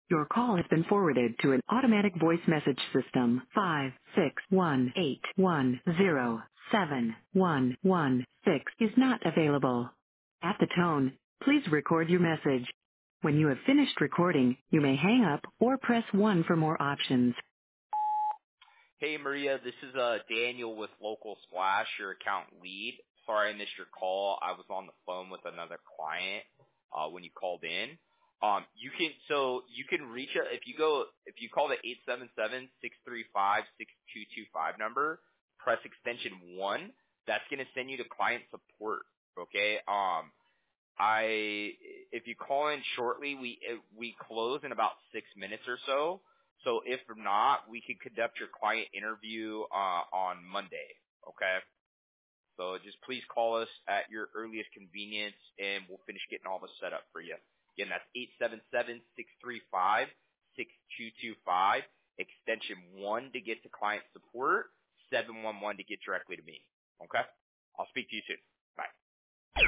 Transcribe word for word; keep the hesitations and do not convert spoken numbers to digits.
Your call has been forwarded to an automatic voice message system. Five six one eight one zero seven one one six is not available. At the tone, please record your message. When you have finished recording, you may hang up or press one for more options. Hey, Maria, this is uh Daniel with Local Splash, your account lead. Sorry I missed your call. I was on the phone with another client uh when you called in. Um you can so you can reach a, if you go if you call the eight seven seven, six three five, six two two five number, press extension one, that's going to send you to client support, okay? Um I if you call in shortly, we we close in about six minutes or so. So if not, we can conduct your client interview uh, on Monday. Okay. So just please call us at your earliest convenience, and we'll finish getting all this set up for you. Again, that's eight seven seven, six three five, six two two five, extension one to get to client support, seven one one to get directly to me. Okay. I'll speak to you soon.